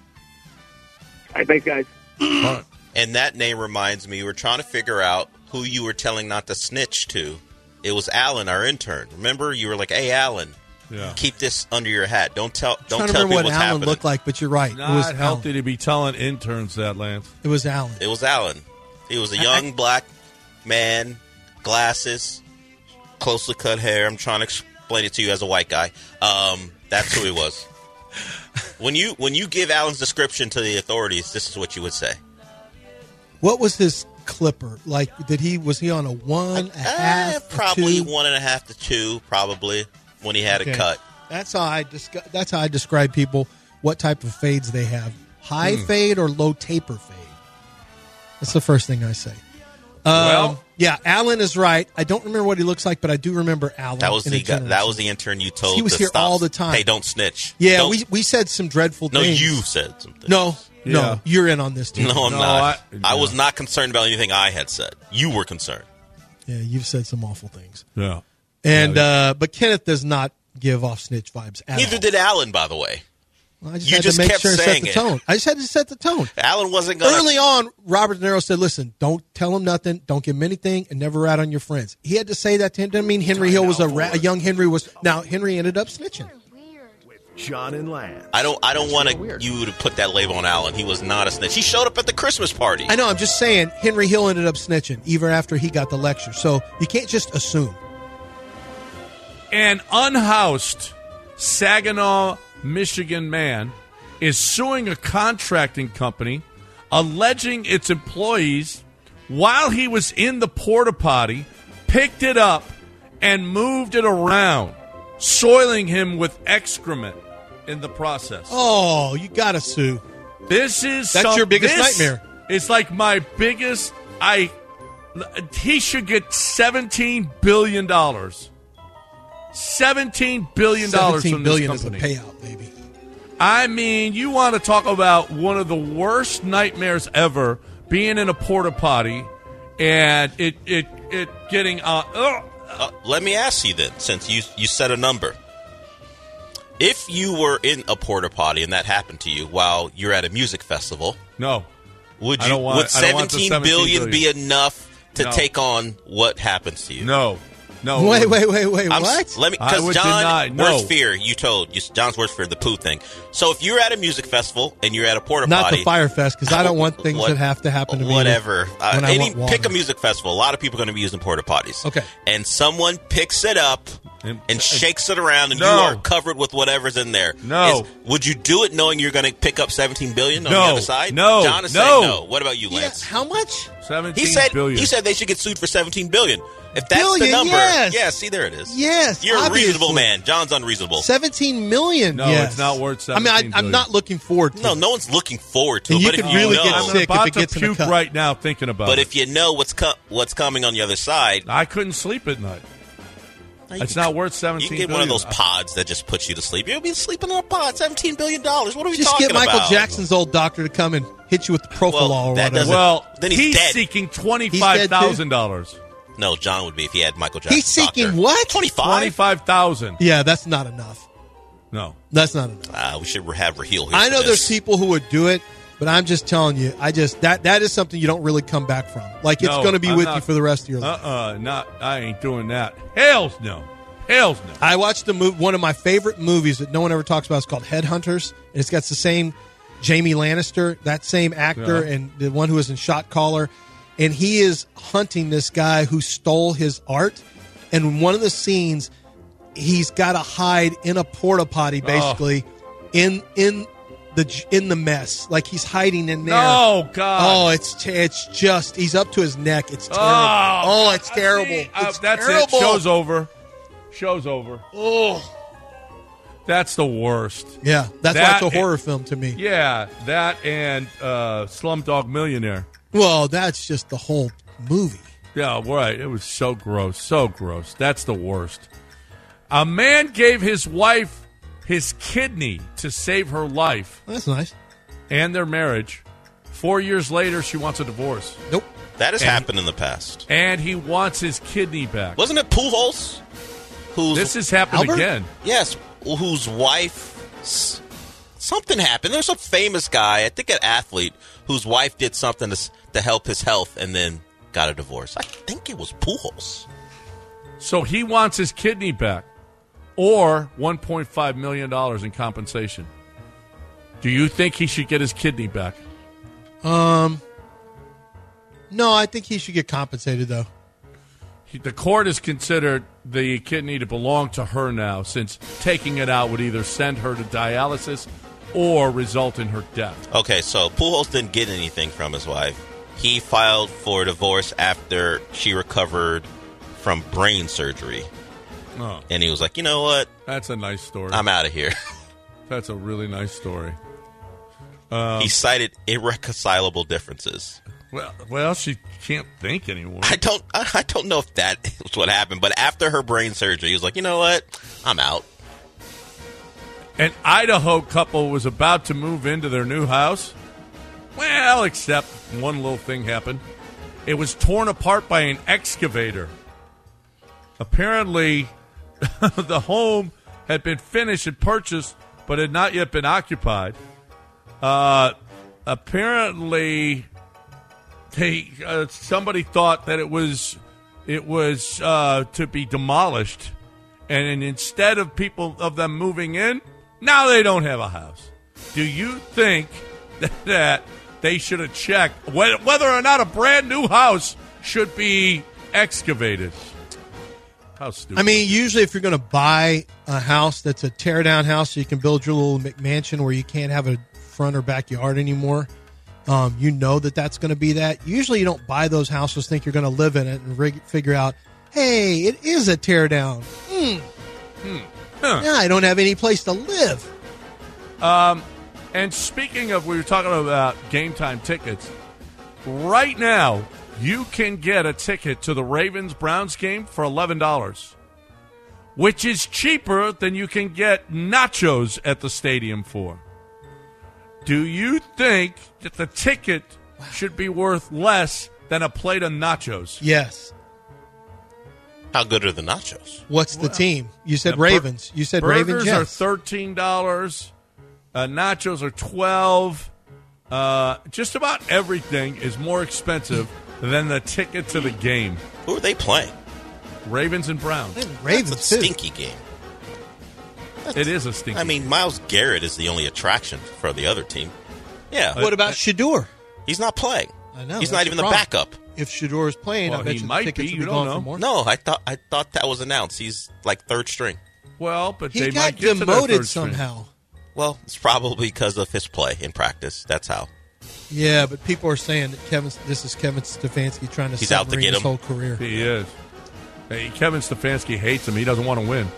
All right, thanks, guys. All right. And that name reminds me, we were trying to figure out who you were telling not to snitch to. It was Alan, our intern. Remember, you were like, "Hey, Alan, Yeah. keep this under your hat. Don't tell. I'm Don't trying to tell remember people what what's Alan happening." looked like, but you're right. Not it was healthy Alan. to be telling interns that, Lance. It was Alan. It was Alan. He was a young black man, glasses, closely cut hair. I'm trying to explain it to you as a white guy. Um, that's who he was. When you when you give Alan's description to the authorities, this is what you would say. What was his Clipper? Like, did he was he on a one, a half, uh, probably a two? one and a half to two, probably when he had Okay. a cut. That's how I descri- That's how I describe people. What type of fades they have? High Hmm. fade or low taper fade? That's the first thing I say. Um, Well- yeah, Alan is right. I don't remember what he looks like, but I do remember Alan. That was in the a guy, that generation. was the intern you told. He was to here stop. all the time. Hey, don't snitch. Yeah, Don't- we we said some dreadful no, things. you said something. No, Yeah. no, you're in on this too. No, I'm No, not. I- I, was not concerned about anything I had said. You were concerned. Yeah, you've said some awful things. Yeah. And Yeah. uh, but Kenneth does not give off snitch vibes at Neither all. did Alan, by the way. Well, I just you had just to make kept sure to set saying the it. tone. I just had to set the tone. Alan wasn't going to. Early on, Robert De Niro said, "Listen, don't tell him nothing. Don't give him anything, and never rat on your friends." He had to say that to him. Didn't mean Henry Hill was a, rat, a young Henry was. Now Henry ended up snitching. John and Lance. I don't. I don't want to you to put that label on Alan. He was not a snitch. He showed up at the Christmas party. I know. I'm just saying Henry Hill ended up snitching even after he got the lecture. So you can't just assume. An unhoused Saginaw, Michigan man is suing a contracting company alleging its employees, while he was in the porta potty, picked it up and moved it around, soiling him with excrement in the process. Oh, you gotta sue. This is That's some- your biggest this nightmare. It's like my biggest. I he should get seventeen billion dollars. Seventeen billion dollars Seventeen from billion this is a company. payout, baby. I mean, you want to talk about one of the worst nightmares ever, being in a porta potty and it it it getting uh, ugh. Uh, let me ask you then, since you you said a number. If you were in a porta potty and that happened to you while you're at a music festival, no. would I you don't want- would I don't want the seventeen billion, seventeen be enough to No. take on what happens to you? No. No. Wait, wait, wait, wait. I'm, What? Let me, I because would John, deny- no. worst fear, you told you, John's worst fear, the poo thing. So if you're at a music festival and you're at a porta Not potty, the Fire Fest, because I don't want things What- that have to happen to me. Whatever. Uh, when I any, want water. pick a music festival. A lot of people are going to be using porta potties. Okay. And someone picks it up And- and shakes it around, and No. you are covered with whatever's in there. No. Is- would you do it knowing you're going to pick up seventeen billion on No. the other side? No. John is No. saying no. What about you, Yeah, Lance? how much? seventeen He said billion. he said they should get sued for seventeen billion. If that's Billion, the number, yes. yeah. See, there it is. Yes, You're a reasonable obviously. man. John's unreasonable. Seventeen million. No, yes. it's not worth I mean, I, seventeen I'm billion. not looking forward to No, it. no one's looking forward to And it. you But could if you really know, get I'm sick if about it gets to in a puke cup. right now thinking about but it. if you know what's co- what's coming on the other side, I couldn't sleep at night. you It's can- not worth You seventeen can get billion. one of those pods that just puts you to sleep. You'll be sleeping in a pod. Seventeen billion dollars. What are we Just talking get Michael about? Jackson's old doctor to come and hit you with the Profilol Well, or that whatever. doesn't- Well, Then he's dead. seeking twenty-five thousand dollars. No, John would be if he had Michael Jackson. He's seeking what? Twenty-five. Twenty-five thousand. Yeah, that's not enough. No. That's not enough. Uh, we should have Raheel here. I for know there's this. people who would do it, but I'm just telling you, I just that that is something you don't really come back from. Like it's No, going to be I'm with not- you for the rest of your life. Uh-uh. Not. I ain't doing that. Hells no. Hells no. I watched the mov- one of my favorite movies that no one ever talks about. It's called Headhunters, and it's got the same Jamie Lannister, that same actor, Yeah. and the one who was in Shot Caller, and he is hunting this guy who stole his art. And in one of the scenes, he's got to hide in a porta potty, basically, in in the in the mess, like he's hiding in there. No, God. Oh, it's it's just he's up to his neck. It's terrible. Oh, Oh, it's I terrible. see. Uh, It's that's terrible. it. Show's over. Show's over. Oh, That's the worst. yeah, that's That- why it's a horror film to me. Yeah, that and uh, Slumdog Millionaire. Well, that's just the whole movie. Yeah, right. It was so gross. So gross. That's the worst. A man gave his wife his kidney to save her life That's nice. and their marriage. Four years later, she wants a divorce. Nope. That has And- happened in the past. And he wants his kidney back. Wasn't it Pujols? Who's This has happened Albert? again. yes, whose wife s- something happened. There's a famous guy, I think an athlete, whose wife did something to, s- to help his health and then got a divorce. I think it was Pujols. So he wants his kidney back or one point five million dollars in compensation. Do you think he should get his kidney back? Um. No, I think he should get compensated though. He- The court has considered the kidney to belong to her now, since taking it out would either send her to dialysis or result in her death. Okay, so Pujols didn't get anything from his wife. he filed for divorce after she recovered from brain surgery. Oh. And he was like, you know what? That's a nice story. I'm out of here. That's a really nice story. Um, he cited irreconcilable differences. Well, well, she can't think anymore. I don't I, I don't know if that was what happened, but after her brain surgery, he was like, you know what? I'm out. An Idaho couple was about to move into their new house. Well, except one little thing happened. It was torn apart by an excavator. Apparently, the home had been finished and purchased, but had not yet been occupied. Uh, apparently, they uh, somebody thought that it was it was uh, to be demolished, and instead of people of them moving in, now they don't have a house. Do you think that, that they should have checked whether or not a brand new house should be excavated? How stupid. I mean, usually if you're going to buy a house that's a tear-down house so you can build your little McMansion where you can't have a front or backyard anymore, um, you know that that's going to be that. Usually you don't buy those houses, think you're going to live in it, and rig- figure out, hey, it is a tear-down. Hmm. Hmm. Huh. Yeah, I don't have any place to live. Um, and speaking of, we were talking about game time tickets. Right now, you can get a ticket to the Ravens-Browns game for eleven dollars, which is cheaper than you can get nachos at the stadium for. Do you think that the ticket should be worth less than a plate of nachos? Yes. How good are the nachos? What's the Well, team? You said bur- Ravens. You said burgers Ravens, yes. are thirteen dollars. Uh, nachos are twelve dollars. Uh, just about everything is more expensive than the ticket to the game. Who are they playing? Ravens and Browns. Ravens, That's a too. stinky game. It is a stinky I mean, Myles Garrett is the only attraction for the other team. Yeah. What about Shador? He's not playing. I know. He's that's not even the problem. backup. If Shador is playing, Well, I bet he you the might tickets be. will You be don't gone know. for more. No, I thought I thought that was announced. He's like third string. Well, but He they got might get to their demoted third string. somehow. Well, it's probably because of his play in practice. That's how. Yeah, but people are saying that Kevin. This is Kevin Stefanski trying to He's out to submarine get his him. whole career. He is. Hey, Kevin Stefanski hates him. He doesn't want to win.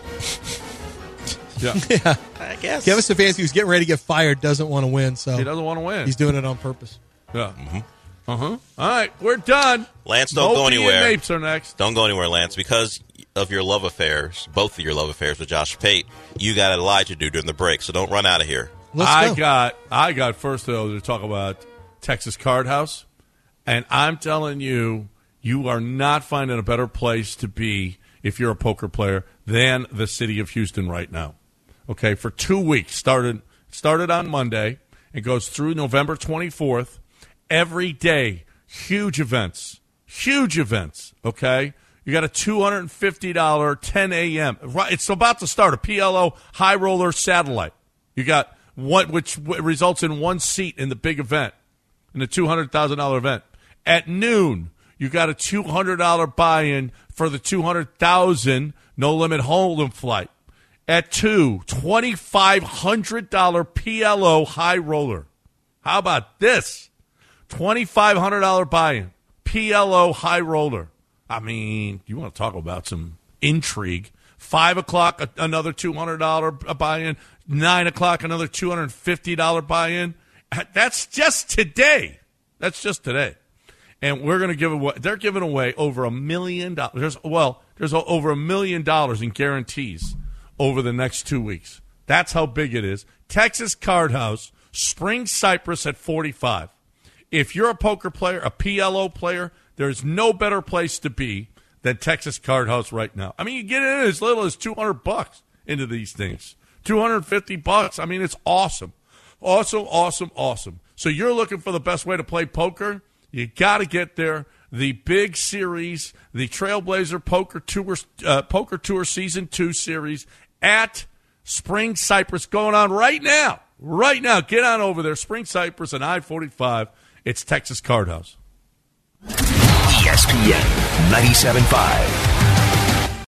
Yeah, Yeah, I guess. Kevin Stefanski, who's getting ready to get fired, doesn't want to win, so he doesn't want to win. he's doing it on purpose. Yeah. Uh huh. All right, we're done. Lance, don't go Moby anywhere. and Mapes are next. Don't go anywhere, Lance, because of your love affairs, both of your love affairs with Josh Pate. You got a lie to do during the break, so don't run out of here. Let's I go. got I got first though to talk about Texas Card House, and I'm telling you, you are not finding a better place to be if you're a poker player than the city of Houston right now. Okay, for two weeks started started on Monday and goes through November twenty-fourth. Every day, huge events, huge events. Okay, you got a two hundred fifty dollars ten a.m. Right, it's about to start a P L O high roller satellite. You got one, which w- results in one seat in the big event, in the two hundred thousand dollars event. At noon, you got a two hundred dollars buy-in for the two hundred thousand dollars no limit Hold'em flight. At two, twenty-five hundred dollars P L O high roller. How about this? twenty-five hundred dollars buy-in, P L O high roller. I mean, you want to talk about some intrigue. Five o'clock, a- another two hundred dollars buy-in. Nine o'clock, another two hundred fifty dollars buy-in. That's just today. That's just today. And we're going to give away, they're giving away over a million dollars. There's, well, there's o- over a million dollars in guarantees over the next two weeks. That's how big it is. Texas Card House, Spring Cypress at forty-five. If you're a poker player, a P L O player, there's no better place to be than Texas Card House right now. I mean, you get in as little as two hundred bucks into these things. two hundred fifty bucks. I mean, it's awesome. Awesome, awesome, awesome. So you're looking for the best way to play poker? You got to get there. The big series, the Trailblazer Poker Tour, uh, Poker Tour Season two series at Spring Cypress going on right now. Right now. Get on over there. Spring Cypress and I forty-five. It's Texas Card House. E S P N ninety-seven point five.